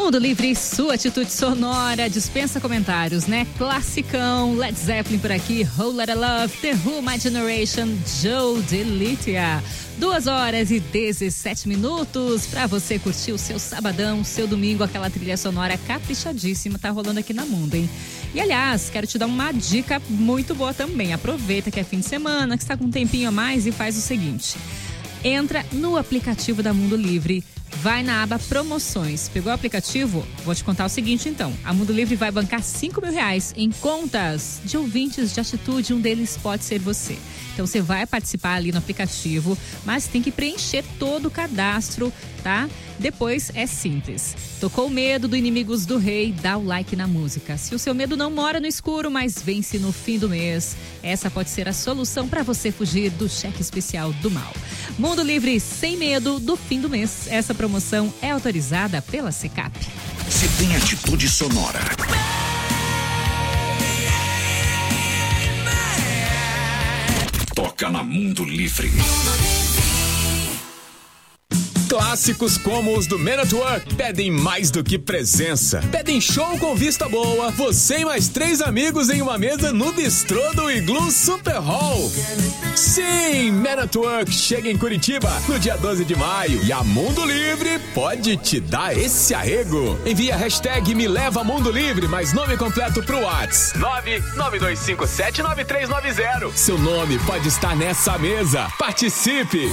Mundo Livre, sua atitude sonora, dispensa comentários, né? Classicão, Led Zeppelin por aqui, Whole Lotta Love, The Who, My Generation, Joe Delitia. 2h17 para você curtir o seu sabadão, seu domingo, aquela trilha sonora caprichadíssima, tá rolando aqui na Mundo, hein? E aliás, quero te dar uma dica muito boa também. Aproveita que é fim de semana, que está com um tempinho a mais e faz o seguinte. Entra no aplicativo da Mundo Livre, vai na aba promoções. Pegou o aplicativo? Vou te contar o seguinte então. A Mundo Livre vai bancar R$5.000 em contas de ouvintes de atitude. Um deles pode ser você. Então você vai participar ali no aplicativo, mas tem que preencher todo o cadastro, tá? Depois é simples. Tocou o medo do Inimigos do Rei, dá o like na música. Se o seu medo não mora no escuro, mas vence no fim do mês, essa pode ser a solução para você fugir do cheque especial do mal. Mundo Livre sem medo do fim do mês. Essa promoção é autorizada pela Secap. Se tem atitude sonora. Toca na Mundo Livre. Clássicos como os do Man at Work pedem mais do que presença. Pedem show com vista boa, você e mais 3 amigos em uma mesa no bistrô do Iglu Super Hall. Sim, Man at Work chega em Curitiba no dia 12 de maio e a Mundo Livre pode te dar esse arrego. Envia a hashtag Me Leva Mundo Livre, mais nome completo pro WhatsApp 992579390. Seu nome pode estar nessa mesa. Participe!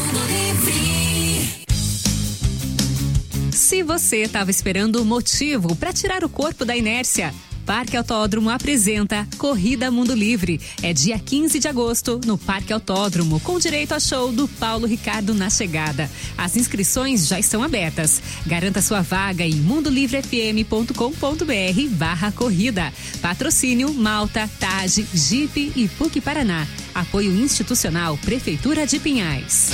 Se você estava esperando um motivo para tirar o corpo da inércia, Parque Autódromo apresenta Corrida Mundo Livre. É dia 15 de agosto no Parque Autódromo, com direito a show do Paulo Ricardo na chegada. As inscrições já estão abertas. Garanta sua vaga em mundolivrefm.com.br/corrida. Patrocínio Malta, TAG, Jeep e PUC Paraná. Apoio institucional Prefeitura de Pinhais.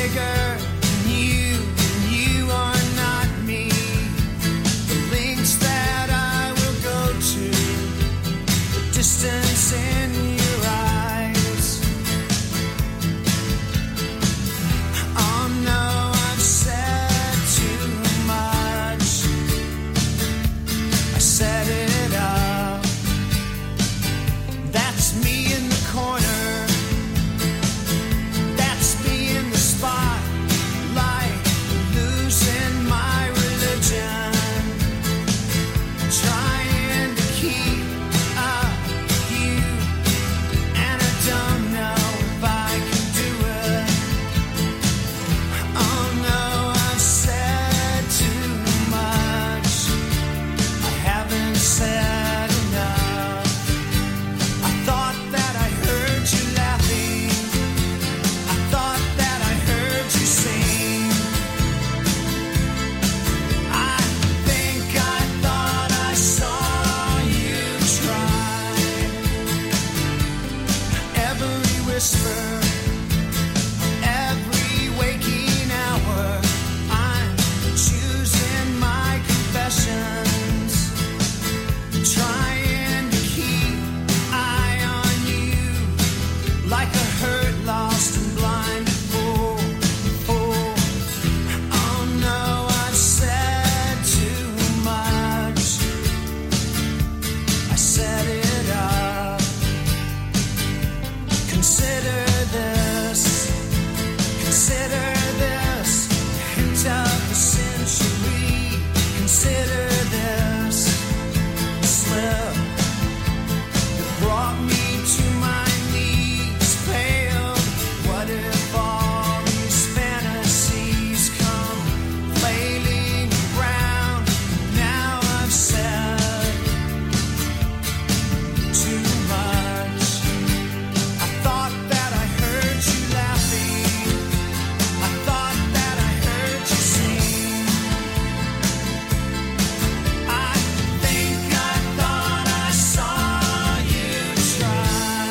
bigger than you, and you are not me. The links that I will go to, the distance in your eyes. Oh no, I've said too much. I set it up. That's me in the corner. That's me in the spotlight, losing my religion, trying to keep up with you, and I don't know if I can do it. Oh no, I've said too much. I haven't said enough. I thought that I heard you laughing. I thought that I heard you sing. I think I thought I saw you try. Every whisper, every waking hour, I'm choosing my confessions, trying to keep eye on you, like a hurt, lost and blind fool. Oh no, I've said too much. I set it up. Consider this, hint of the century. Consider this slip that brought me to my knees, failed. What if all these fantasies come flailing around? Now I've said too much. I thought that I heard you laughing. I thought that I heard you sing. I think I thought I saw you try.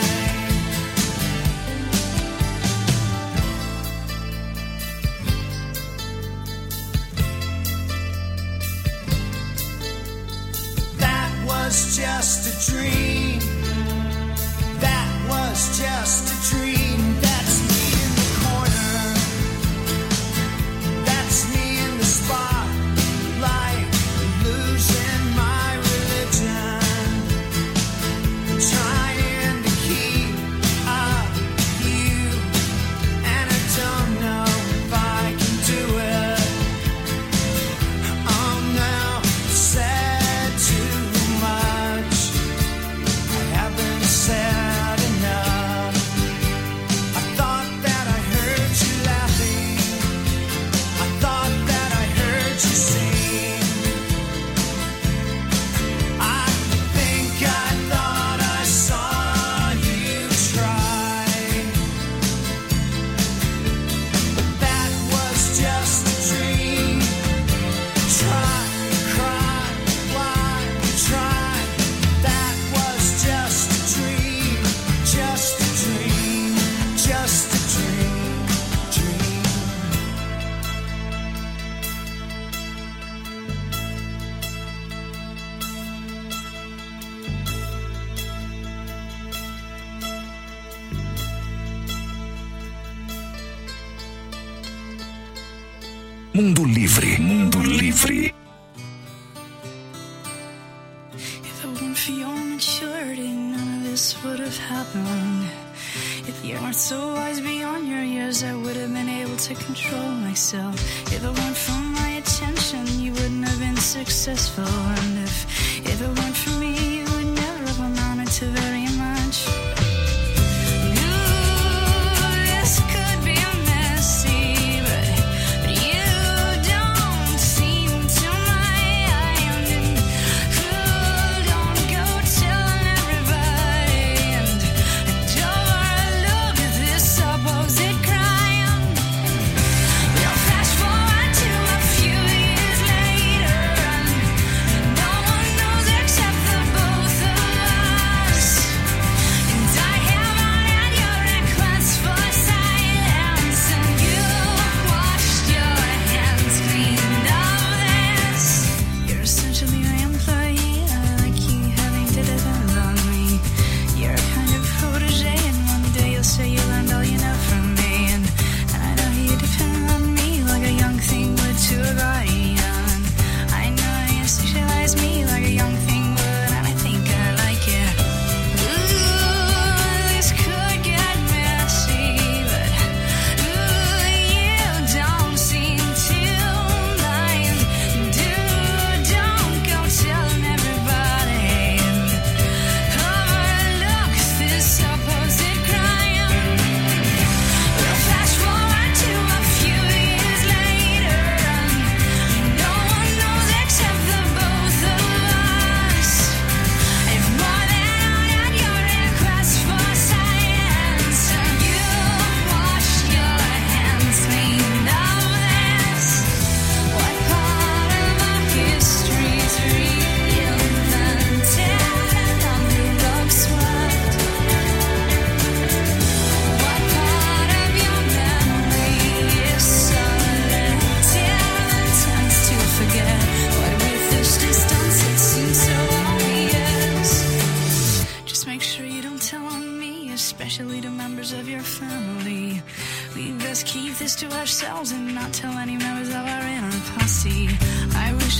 That was just a dream. That was just a dream. That's me in the corner. That's me in the spotlight, losing my religion, trying to keep up with you, and I don't know if I can do it. Oh no, I've said too much. I haven't said enough. I thought that I heard you laughing. I thought that I heard you sing. I think I thought I saw you try. But that was just a dream. Try, cry, why try? That was just a dream, just a dream, just a dream, dream. Mundo Livre, Mundo Livre. If it weren't for your maturity, none of this would have happened. If you weren't so wise beyond your years, I would have been able to control myself. If it weren't for my attention, you wouldn't have been successful. And if it weren't for me, you would never have amounted to very much. This could be messy, but you don't seem to mind. And don't go telling everybody. And don't look at this supposed crime. You'll flash forward to a few years later, and no one knows except the both of us.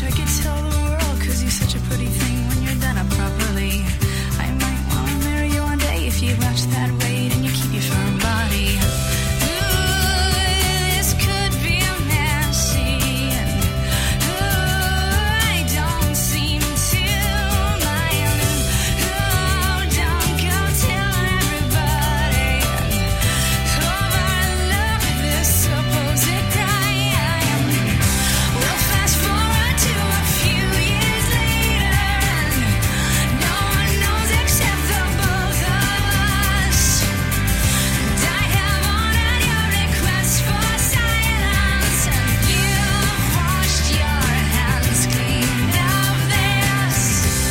I could tell the world, 'cause you're such a pretty thing when you're done up properly. I might wanna marry you one day if you watch that weight and you keep your firm body. This could be a messy, and I don't seem to mind. Don't go telling everybody, overlook this supposed crime. We'll fast forward to a few years later, and no one knows except the both of us. And I have honored your request for silence, and you've washed your hands clean of this.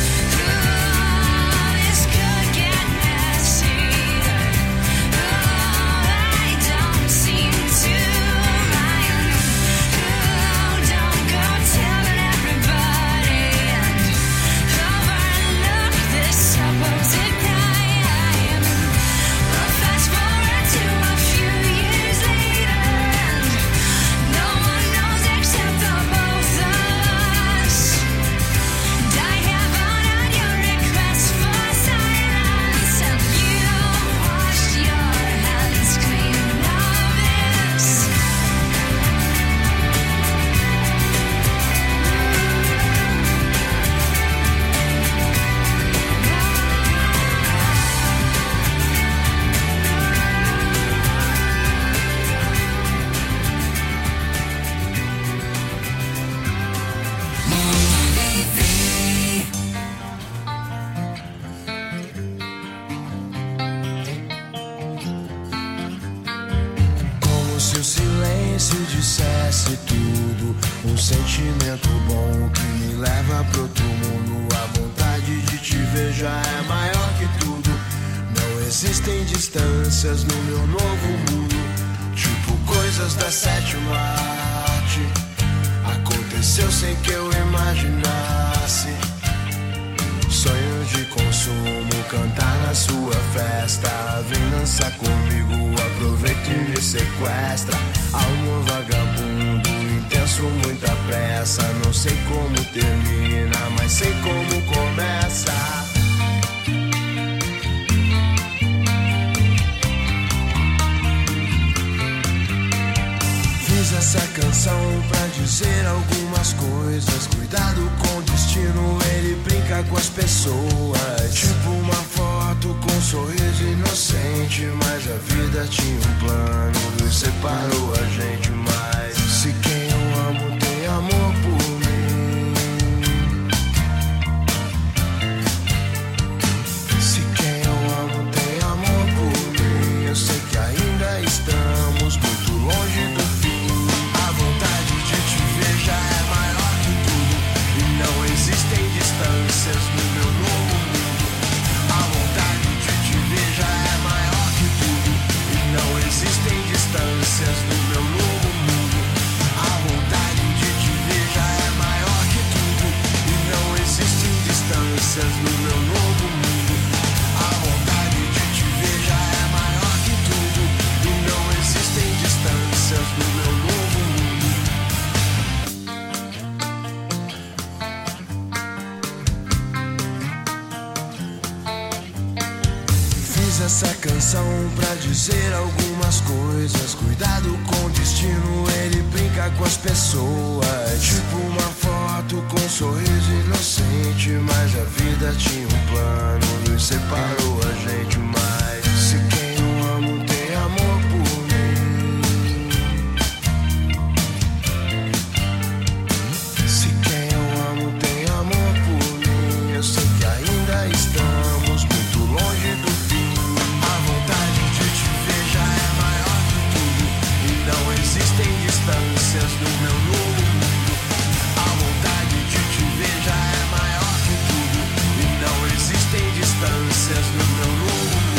This could get messy. I don't seem to mind. Don't go telling everybody, and overlook this supposed crime. We'll fast forward to a few years later, and no one knows except the both of us. And I have honored your request for silence, and you've washed your hands clean of this. Como se o silêncio dissesse tudo. Um sentimento bom que me leva pro outro mundo. A vontade de te ver já é maior que tudo. Não existem distâncias no meu novo mundo. Tipo coisas da sétima arte. Aconteceu sem que eu imaginasse. Sonho de consumo, cantar na sua festa. Vem dançar comigo, aproveita e me sequestra. Alma vagabundo, intenso, muita pressa. Não sei como termina, mas sei como começa. Fiz essa canção pra dizer algumas coisas. Cuidado com o destino, ele brinca com as pessoas. Tipo uma foto com um sorriso inocente. Mas a vida tinha um plano e separou a gente. Mas se quem eu amo tem amor por mim, se quem eu amo tem amor por mim, eu sei que ainda estamos muito longe do fim. A vontade de te ver já é maior que tudo. E não existem distâncias no meu novo mundo. A vontade de te ver já é maior que tudo. E não existem distâncias no meu novo mundo. A vontade de te ver já é maior que tudo. E não existem distâncias no meu novo mundo. A vontade de te ver já é maior que tudo. E não existem distâncias no meu novo mundo. Fiz essa canção pra dizer algumas coisas. Cuidado com o destino, ele brinca com as pessoas. Tipo uma foto com um sorriso inocente. Mas a vida tinha um plano e separou a gente. Mas se quem eu amo tem amor por mim, se quem eu amo tem amor por mim, eu sei que ainda estamos muito longe do fim. A vontade de te ver já é maior que tudo. E não existem distâncias no meu novo mundo. A vontade de te ver já é maior que tudo. E não existem distâncias no meu novo mundo.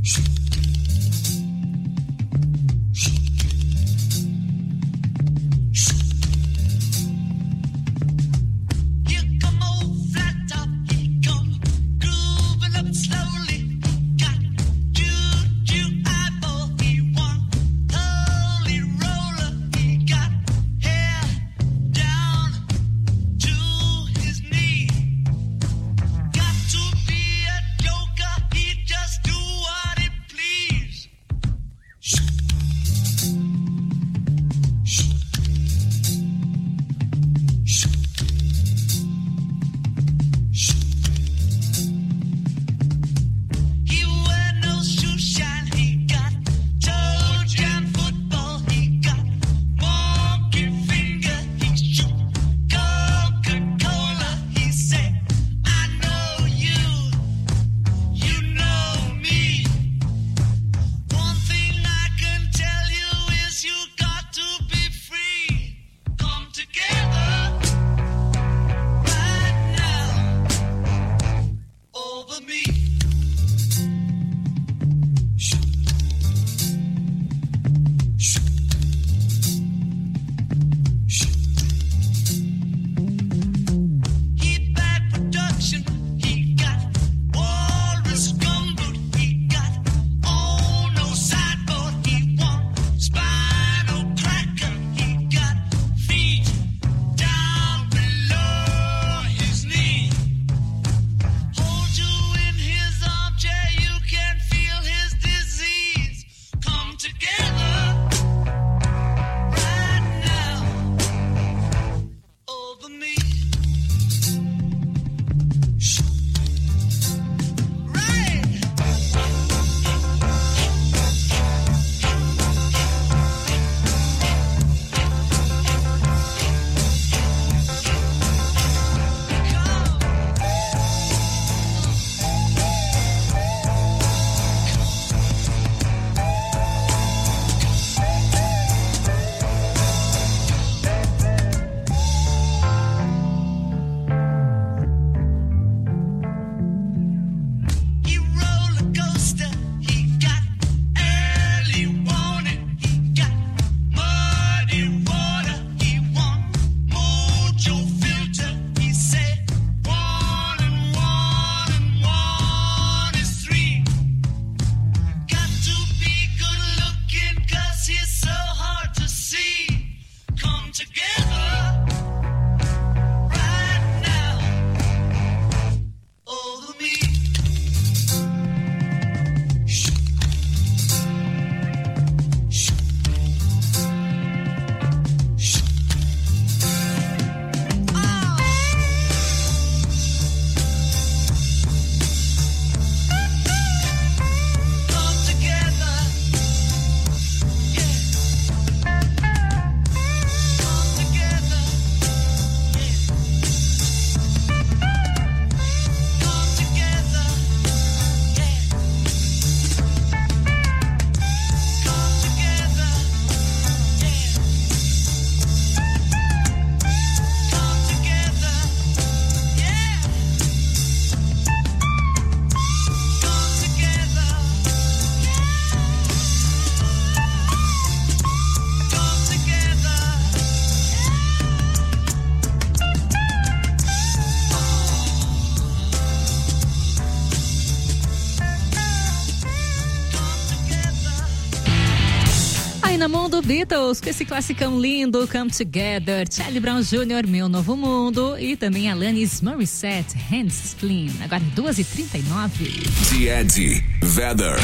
Na Mundo Beatles, com esse classicão lindo, Come Together, Charlie Brown Jr., Meu Novo Mundo, e também Alanis Morissette, Hands Spleen. Agora 2h39. The Eddie Vedder.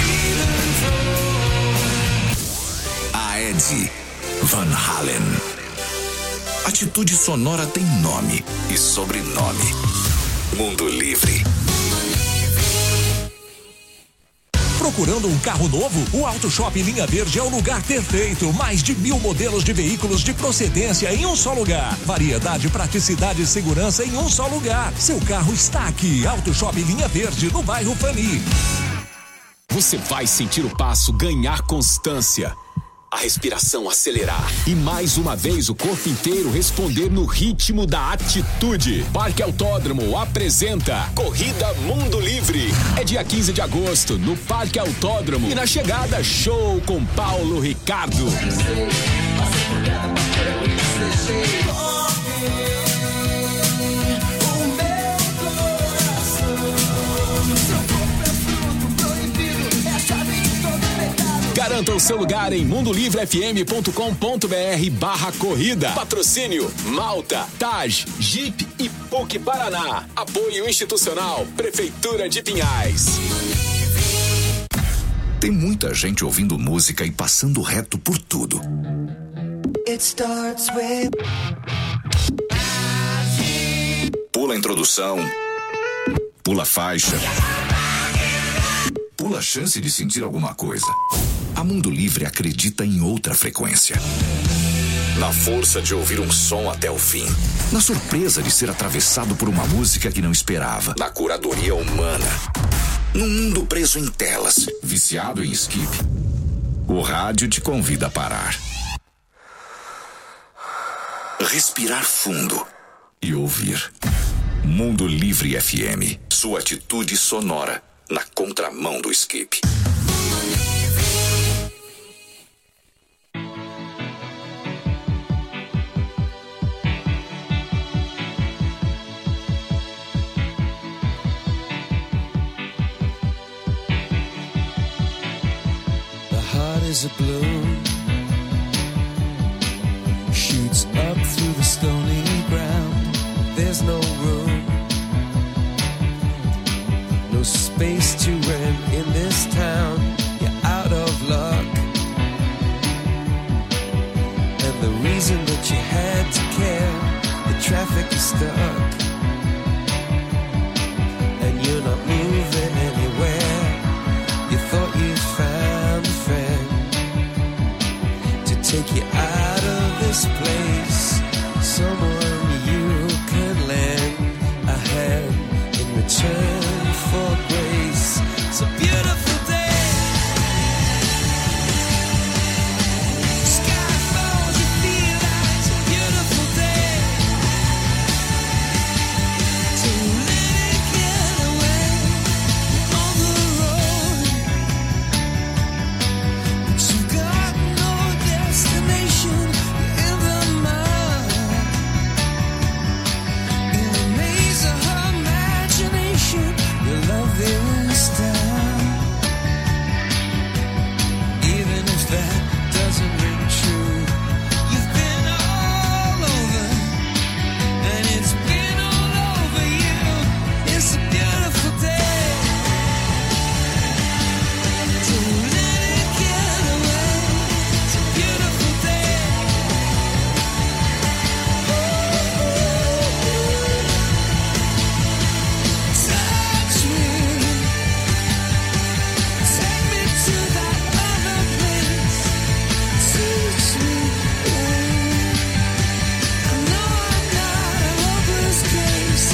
A Eddie Van Halen. Atitude sonora tem nome e sobrenome. Mundo Livre. Procurando um carro novo? O Auto Shop Linha Verde é o lugar perfeito. Mais de 1000 modelos de veículos de procedência em um só lugar. Variedade, praticidade e segurança em um só lugar. Seu carro está aqui. Auto Shop Linha Verde, no bairro Fani. Você vai sentir o passo ganhar constância. a respiração acelerar e mais uma vez o corpo inteiro responder no ritmo da atitude. Parque Autódromo apresenta Corrida Mundo Livre. É dia 15 de agosto no Parque Autódromo e na chegada show com Paulo Ricardo. Garanta o seu lugar em mundolivrefm.com.br/corrida. Patrocínio Malta, Taj, Jeep e PUC Paraná. Apoio institucional Prefeitura de Pinhais. Tem muita gente ouvindo música e passando reto por tudo. Pula a introdução, pula a faixa, pula a chance de sentir alguma coisa. A Mundo Livre acredita em outra frequência. Na força de ouvir um som até o fim. Na surpresa de ser atravessado por uma música que não esperava. Na curadoria humana. Num mundo preso em telas, viciado em skip. O rádio te convida a parar. Respirar fundo e ouvir. Mundo Livre FM. Sua atitude sonora na contramão do skip. Is a bloom, shoots up through the stony ground. There's no room, no space to rent in this town. You're out of luck, and the reason that you had to care, the traffic is stuck, and you're not moving anywhere. You thought you'd found a friend take you out of this place, someone you can lend a hand in return for grace. It's a beautiful day. Sky falls, you feel like it's a beautiful day. So let it get away on the road, but you got destination in the mud, in the maze of her imagination. Your love is down, even if that doesn't ring true. You've been all over, and it's been all over you. It's a beautiful day. Don't let it get away. It's a beautiful day. Touch me, take me to that other place. Teach me, I know I'm not a hopeless case.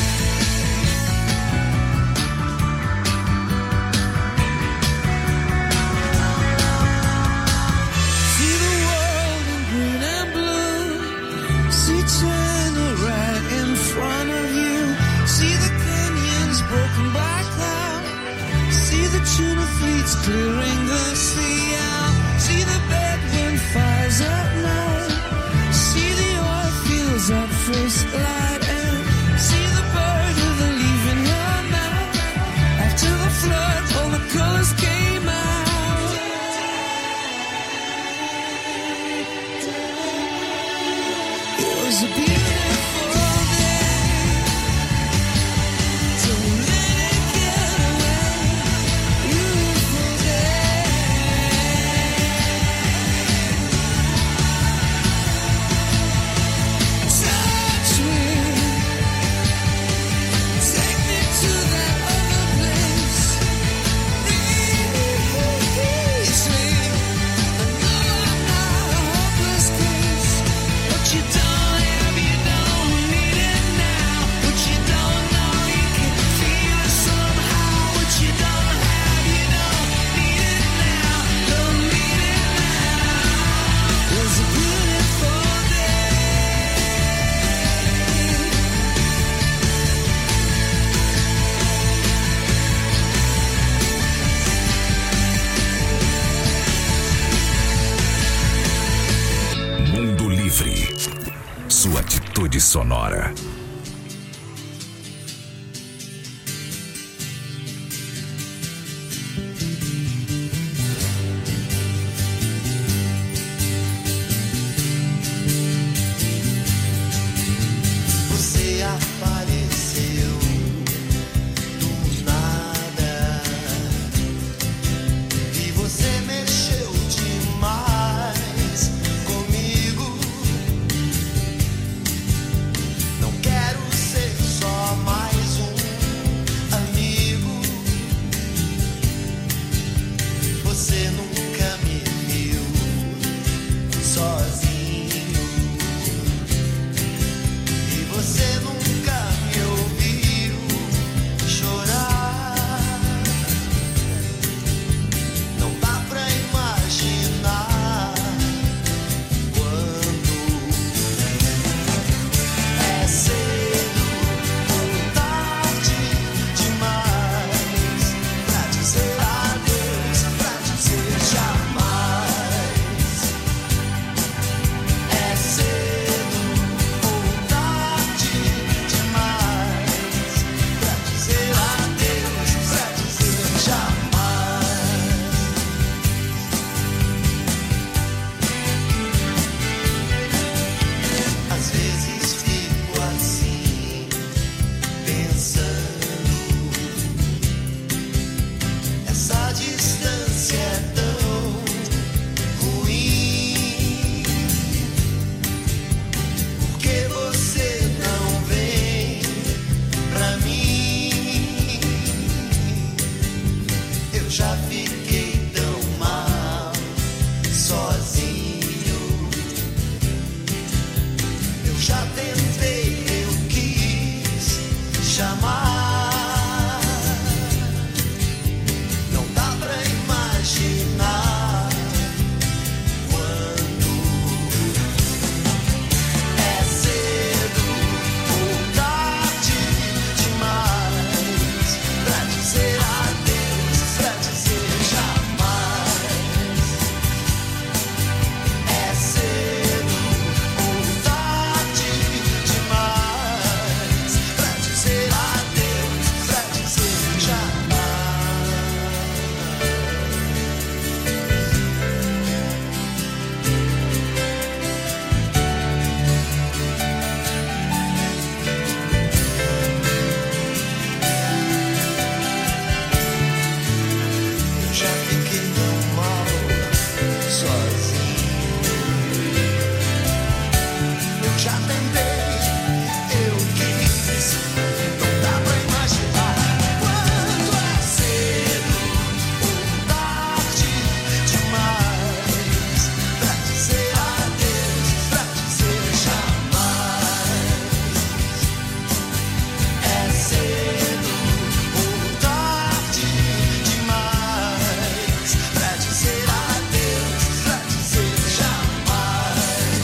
See the world in green and blue. See China right in front of you. See the canyons broken by cloud. See the tuna fleets clearing the sea out. See the bedroom fires at night. See the oil fields at first light. And see the bird with a leaf in her mouth. After the flood, all the colors came out. It was a beautiful day. Don't let it get away. Beautiful day. Touch me, take me to that other place. Reach me. I know I'm not a hopeless case, but you don't have Rede Sonora. Você apareceu do nada e você mexeu demais comigo. Não quero ser só mais um amigo. Você nunca me viu sozinho. Você nunca me ouviu chorar. Não dá pra imaginar quando é cedo ou tarde demais pra dizer adeus, pra dizer jamais. É cedo ou tarde demais pra dizer adeus, pra dizer jamais. Às vezes fico assim, pensando, essa distância é tão ruim. Porque você não vem pra mim? Eu já fiquei tão mal sozinho. Eu já tentei, eu quis chamar. Não dá pra imaginar quando é cedo ou tarde demais pra dizer adeus, pra dizer jamais. É cedo ou tarde demais pra dizer adeus, pra dizer jamais. Eu já fiquei tão mal sozinho. Eu já tentei, eu quis. Não dá pra imaginar quando é cedo ou tarde demais pra dizer adeus, pra dizer jamais. É cedo ou tarde demais pra dizer adeus, pra dizer jamais.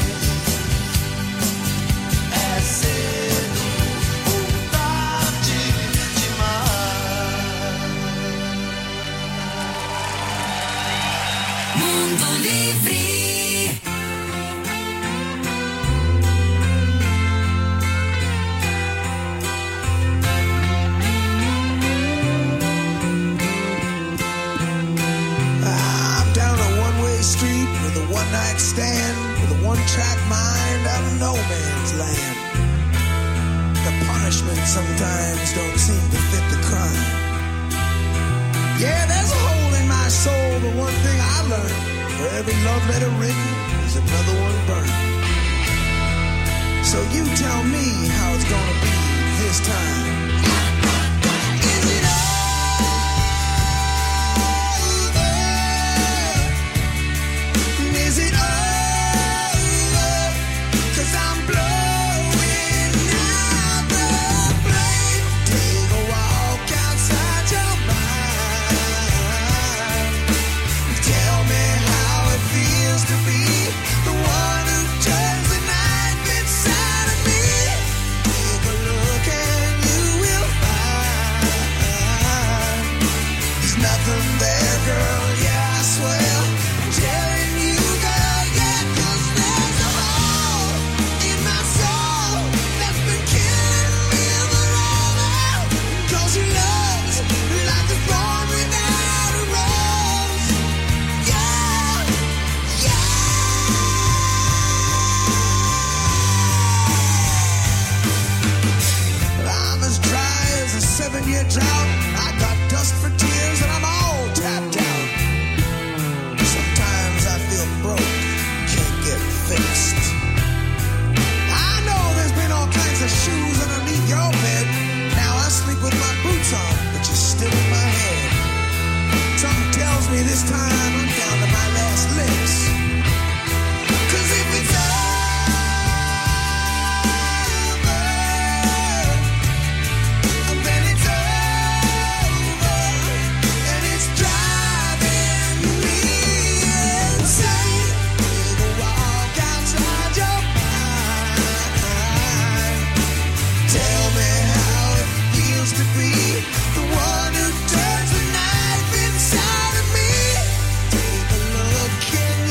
É cedo ou tarde demais. Mundo Livre. I'm down a one-way street with a one-night stand, with a one-track mind out of no man's land. The punishment sometimes don't seem to fit the crime. Yeah, there's a hole in my soul, but one thing I learned, for every love letter written, there's another one burned. So you tell me how it's gonna be this time. Is it over? Is it over? 'Cause I'm blowing out the flame. Take a walk outside your mind. Tell me how it feels to be the one who turns the knife inside of me. Take a look and you will restless. 'Cause if it's over, then it's over, and it's driving me insane. The walk outside your mind. Tell me how it feels to be the one who turns the knife inside of me. Take a look in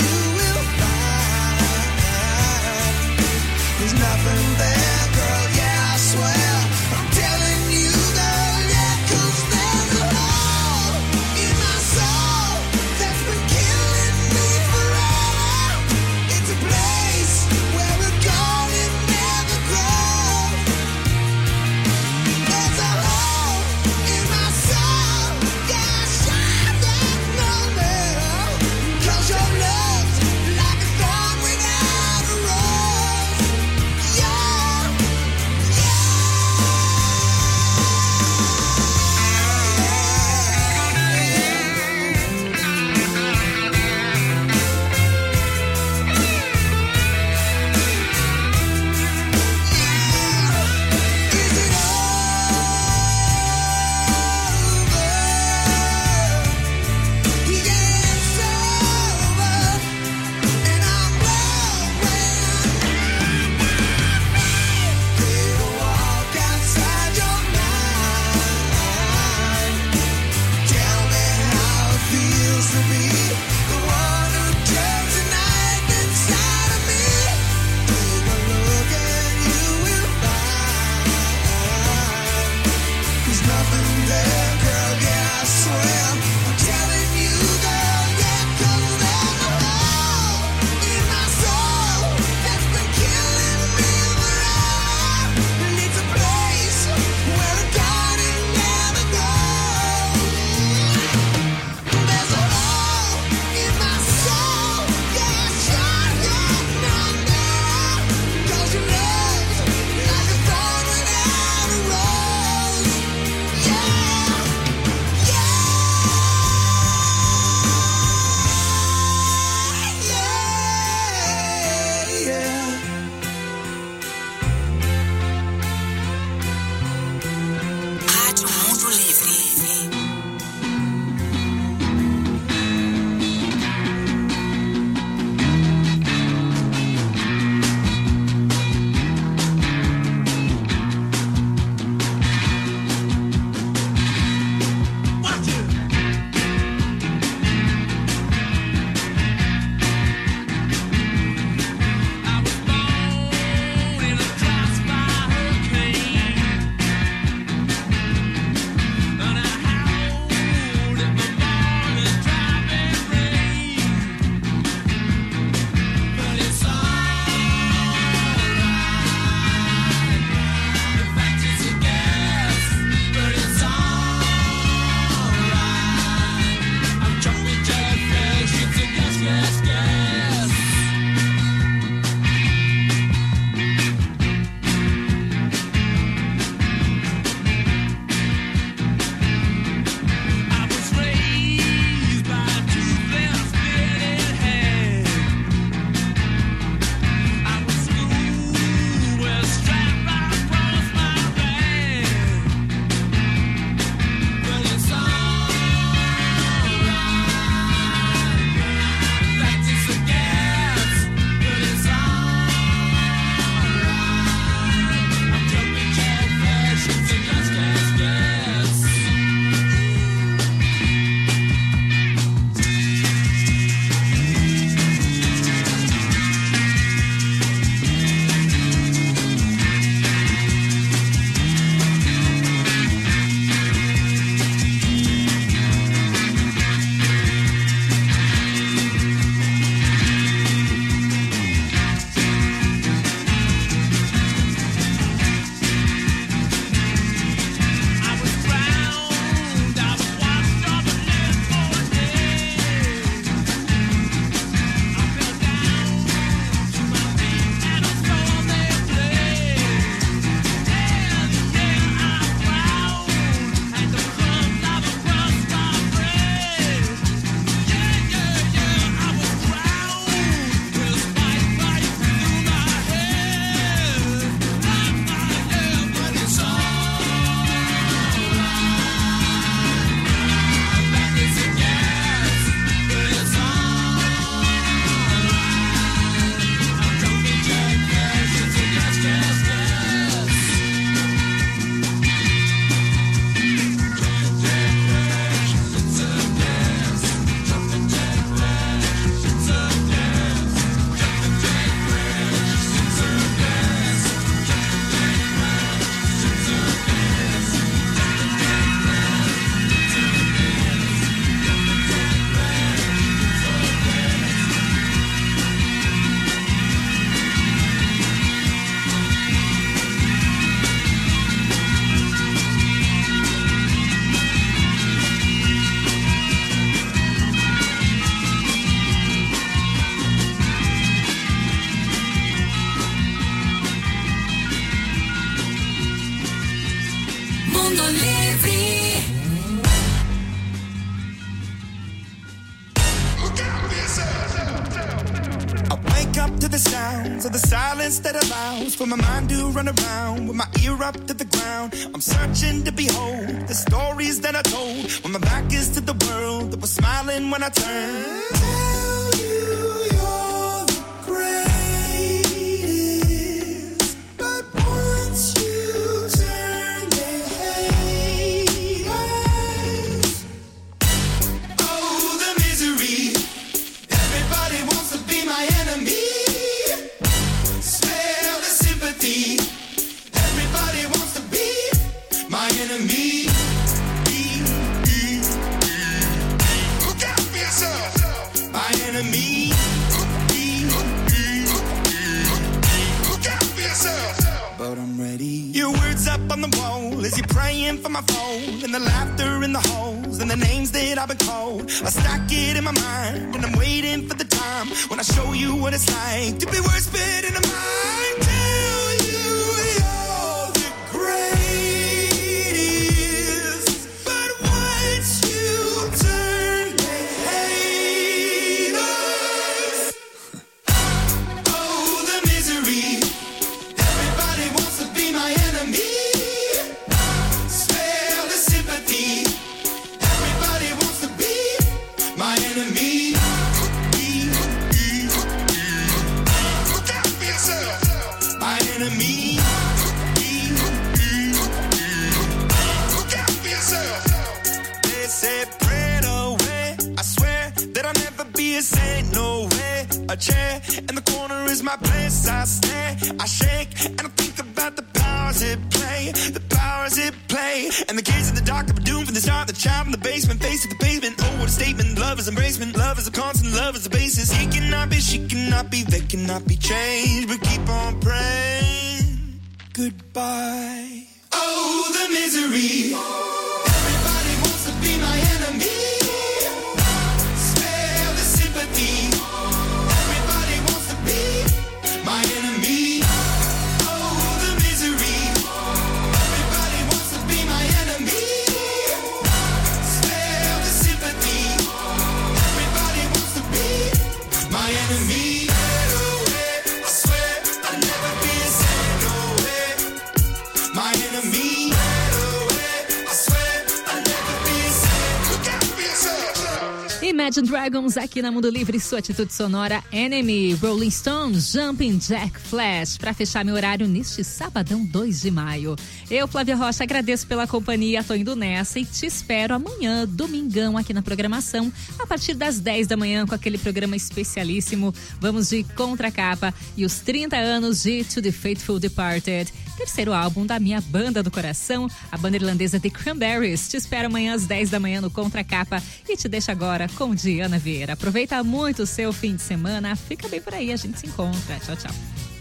to the sounds of the silence that allows for my mind to run around with my ear up to the ground. I'm searching to behold the stories that I told when my back is to the world that was smiling when I turned. Tell you you're the greatest, but once you turn, they hate us. Oh, the misery. Everybody wants to be my enemy. Smell the sympathy. Everybody wants to be my enemy. Look out for yourself. My enemy. Look out for yourself. But I'm ready. Your words up on the wall as you're praying for my phone, and the laughter in the holes and the names that I've been called. I stack it in my mind and I'm waiting for the time when I show you what it's like to be worse fit in a mind. Tell you you're the greatest, but once you turn, they hate us. Oh, the misery. Everybody wants to be my enemy. Spare the sympathy. Everybody wants to be my enemy. Look out for yourself. My enemy. Look out for yourself. They say pray away. I swear that I'll never be a saint. No way. A chair in the corner is my place. I stare, I shake, and I think about the powers at play. The powers at play. And the kids in the dark are doomed from the start. The child in the basement, face to the pavement. Oh, what a statement. Love is embracement. Love is a constant. Love is a basis. He cannot be, she cannot be, they cannot be changed. But keep on praying. Goodbye. Oh, the misery. Everybody wants to be my enemy. Spare the sympathy. Everybody wants to be my enemy. Oh, the misery. Everybody wants to be my enemy. Spare the sympathy. Everybody wants to be my enemy. I swear I'll never be a saint. No way. My enemy. I swear I'll never be a saint. Look out for yourself. Imagine Dragons aqui na Mundo Livre, sua atitude sonora Enemy, Rolling Stones, Jumping Jack Flash, para fechar meu horário neste sabadão 2 de maio. Eu, Flávia Rocha, agradeço pela companhia, tô indo nessa e te espero amanhã, domingão, aqui na programação, a partir das 10 da manhã, com aquele programa especialíssimo. Vamos de Contracapa e os 30 anos de To The Faithful Departed, terceiro álbum da minha banda do coração, a banda irlandesa The Cranberries. Te espero amanhã às 10 da manhã no Contracapa e te deixo agora com Diana Vieira. Aproveita muito o seu fim de semana, fica bem por aí, a gente se encontra. Tchau, tchau.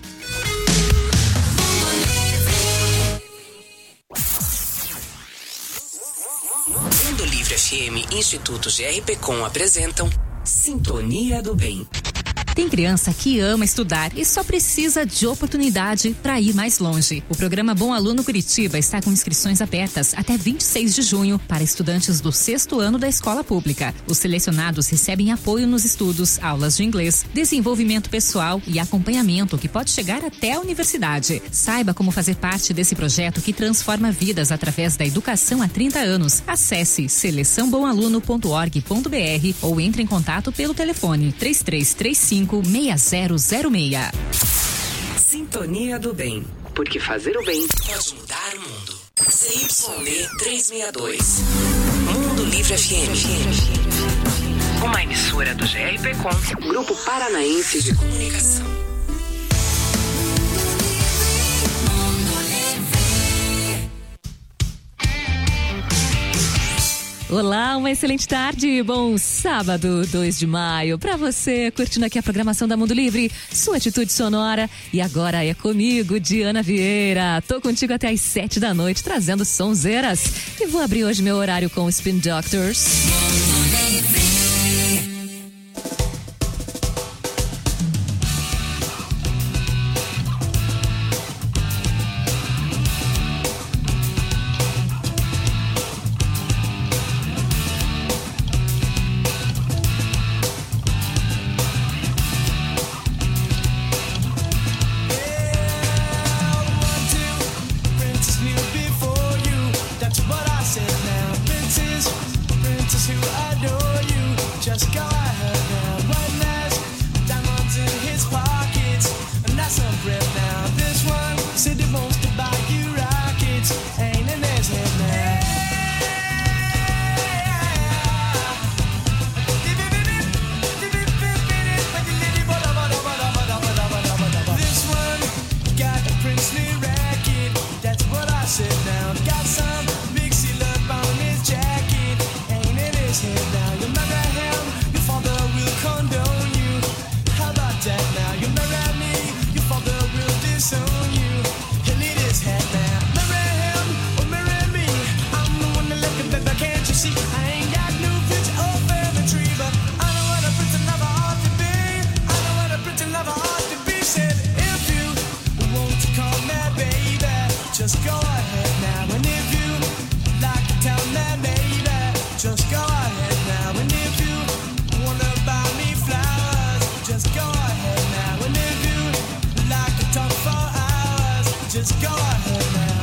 Mundo Livre FM e Instituto GRPcom apresentam Sintonia do Bem. Tem criança que ama estudar e só precisa de oportunidade para ir mais longe. O programa Bom Aluno Curitiba está com inscrições abertas até 26 de junho para estudantes do 6º ano da escola pública. Os selecionados recebem apoio nos estudos, aulas de inglês, desenvolvimento pessoal e acompanhamento que pode chegar até a universidade. Saiba como fazer parte desse projeto que transforma vidas através da educação há 30 anos. Acesse seleçãobomaluno.org.br ou entre em contato pelo telefone 3335 6006. Sintonia do Bem, porque fazer o bem pode mudar o mundo. CYD 362. Mundo Livre FM. Uma emissora do GRPcom, Grupo Paranaense de Comunicação. Olá, uma excelente tarde, bom sábado 2 de maio pra você, curtindo aqui a programação da Mundo Livre, sua atitude sonora. E agora é comigo, Diana Vieira. Tô contigo até às 7 da noite, trazendo sonzeiras. E vou abrir hoje meu horário com Spin Doctors. ahead now. One last diamonds in his pockets, and that's some bread now. This one said he wants to buy you rockets, ain't in his head now. This one got a princely racket, that's what I said now. Got some big seal up on his jacket, ain't in his head now. You marry him, your father will condone you. How about that now? You marry me, your father will disown you. He'll need his head now. Marry him or marry me, I'm the one that left it, baby, can't you see? I ain't got no bitch or family tree, but I know what a pretty lover ought to be. I know what a pretty lover ought to be. Said if you want to call me baby, just go ahead now. And if you like to tell me baby, just go ahead now. And if you wanna buy me flowers, just go ahead now. And if you like to talk for hours, just go ahead now.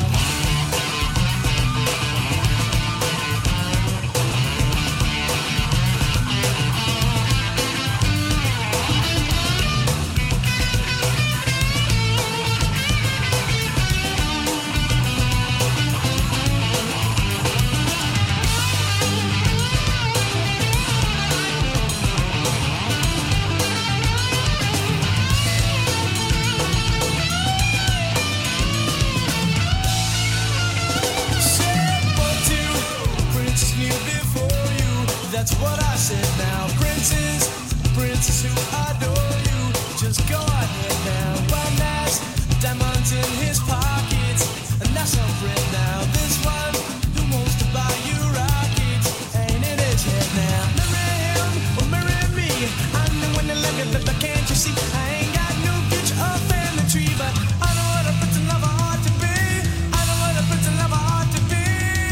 That's what I said now. Princes who adore you, just go ahead now. One last diamonds in his pockets, and that's some bread now. This one who wants to buy you rockets, ain't in his head now. Marry him or marry me, I'm the one that love you, but can't you see? I ain't got no bitch or family tree, but I know what a pretty lover ought to be. I know what a pretty lover ought to be.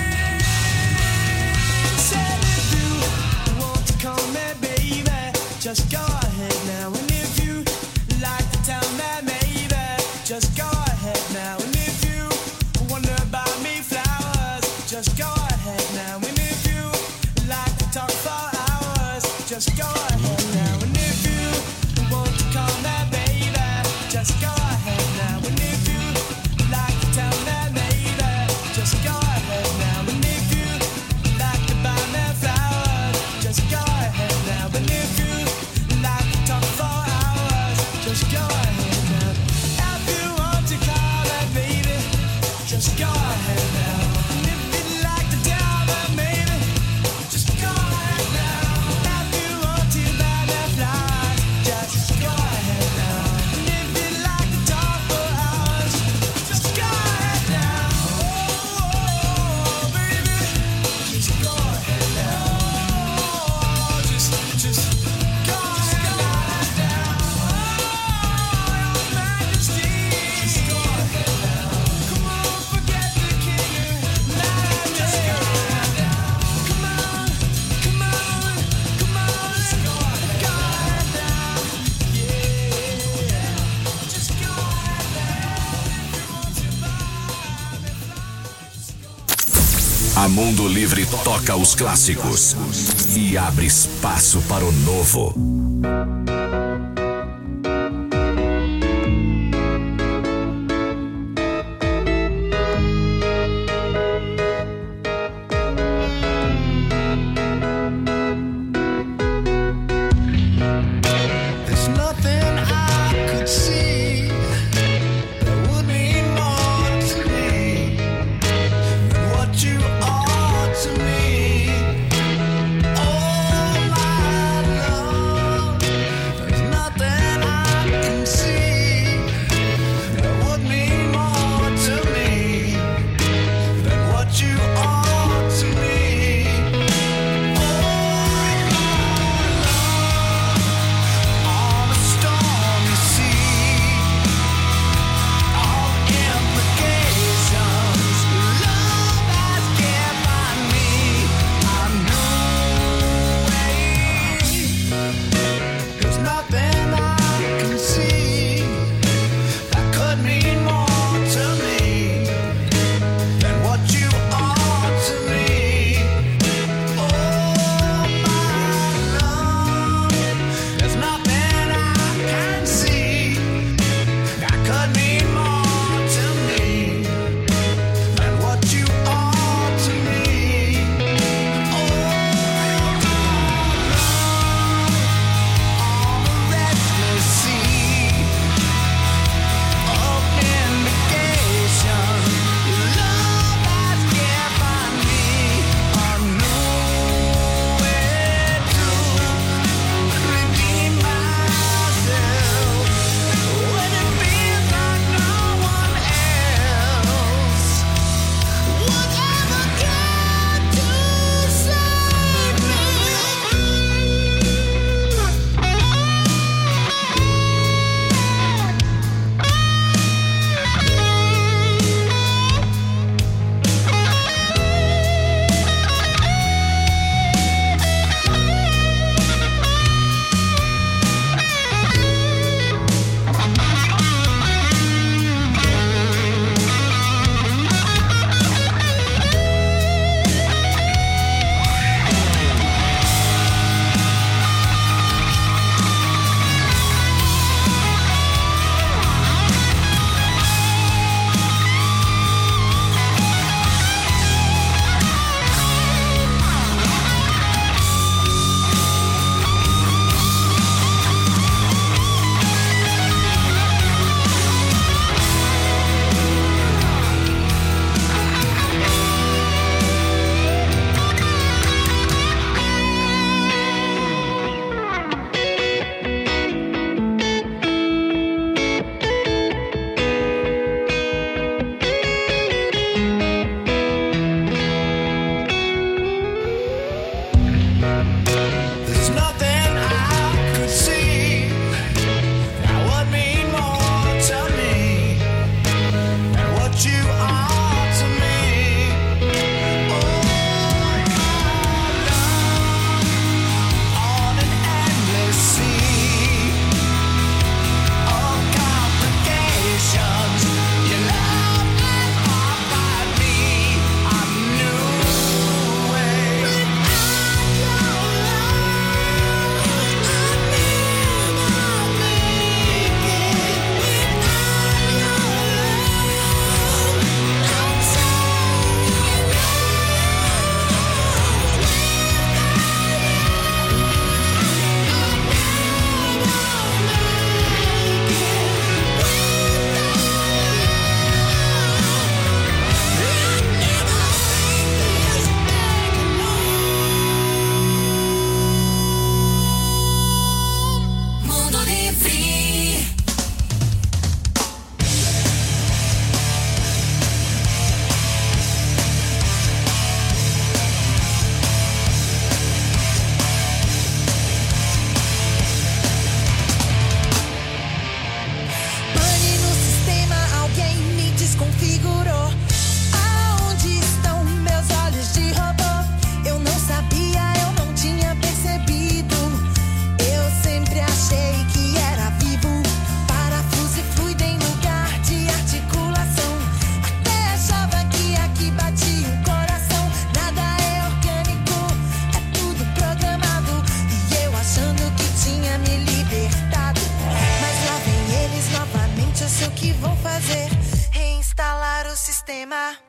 Said if you want to call me baby, just go ahead now. And if you like to tell me maybe, just go ahead now. And if you wanna buy me flowers, just go ahead now. And if you like to talk for hours, just go ahead now. And if you want to call me baby, just go ahead now. And if you like to tell me maybe, just go ahead now. And if you like to buy me flowers, just go ahead now. And if you like to talk for hours, just go ahead now. If you want to call me baby, just go ahead now. And if you'd like to tell me maybe, just go ahead now. If you want to buy me flowers, just go ahead now. And if you'd like to talk for hours, just go ahead now. Oh, baby, just go ahead now. Just go ahead now. Oh, your majesty, just go ahead now. Come on, forget the king. Just go ahead now. Come on, come on, come on. Just go ahead now. Yeah, just go ahead now. If you want to buy me flowers, A Mundo Livre toca os clássicos e abre espaço para o novo. there's nothing I could see that would mean more to me than what you are to me. Oh, my love, there's que vou fazer? Reinstalar o sistema.